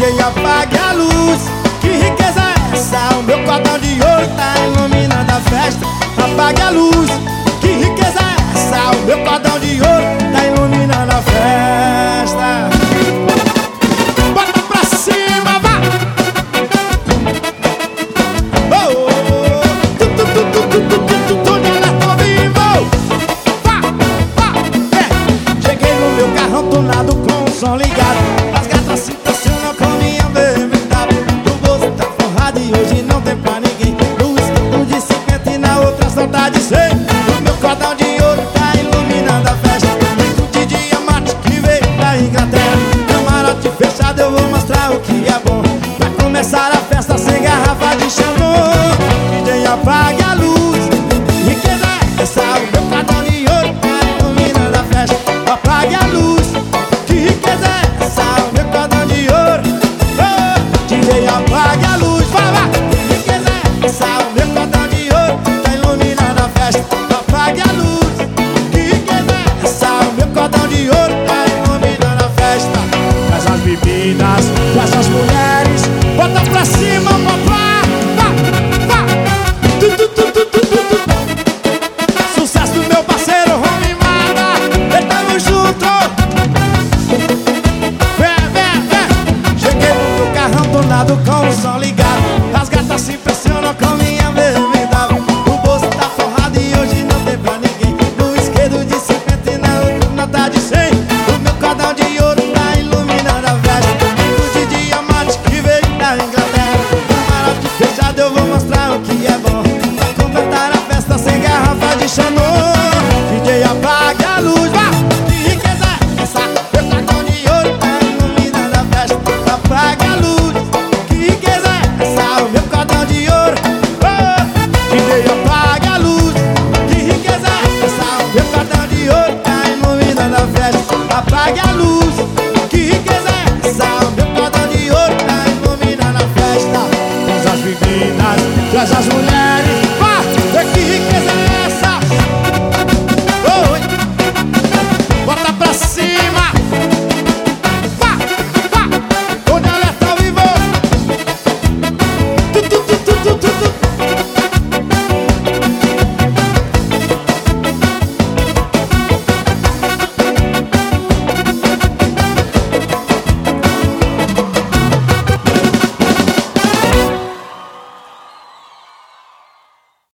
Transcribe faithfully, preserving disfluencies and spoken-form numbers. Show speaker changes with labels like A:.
A: J apague a luz. Que riqueza é essa? O meu cordão de ouro tá iluminando a festa. Apague a luz. Que riqueza é essa? O meu cordão de ouro tá iluminando a festa. Bota pra cima, vá! Oh, oh, oh. Tu, tu, tu, tu, tu, tu, tu, tu, tu, de alerta ao vivo. Vá, vá, é. Cheguei no meu carrão tunado com o som ligado. As gatas se pressionam com minha B M W. O bolso tá forrado e hoje não tem pra ninguém. No esquento de cinquenta e na outra só tá de cem. O meu cordão de ouro tá iluminando a festa. De diamante que veio da Inglaterra. Camarote fechado, eu vou mostrar o que é bom. Vai começar a festa sem garrafa de Xandão. D J apague a luz. Riqueza é essa? O meu cordão de ouro tá iluminando a festa. Apague a luz. Que riqueza é essa? O meu cordão de ouro. Oh, D J apague a luz. Vai, vai. Que riqueza é essa? O meu cordão de ouro tá iluminando a festa. Apague a luz. Que riqueza é essa? O meu cordão de ouro tá iluminando a festa. Traz as bebidas, traz as mulheres. Bota pra cima, papai. Vá, vá. Tu, tu, tu, tu, tu, tu, tu. Sucesso do meu parceiro Rony Mara. E tamo junto. Vem, vem, vem. Cheguei no meu carrão tunado com o som ligado. As gatas se impressionam com minha B M W. O bolso tá forrado e hoje não tem pra ninguém. No esquerdo de cinquenta e na outra nota de cem. O meu cordão de ouro tá iluminando a festa. O de diamante que veio da Inglaterra. Camarote fechado, eu vou mostrar o que é bom. Vai completar a festa sem garrafa de Xandão. D J apague a luz, vá! Que riqueza é essa? Meu cordão de ouro tá iluminando a festa. Apague a luz. Que riqueza é essa? O meu cordão de ouro. Oh, D J apague a luz. Que riqueza é essa? O meu cordão de ouro tá iluminando a festa. Apague a luz. Que riqueza é essa? O meu cordão de ouro tá iluminando a festa. Traz as bebidas, traz as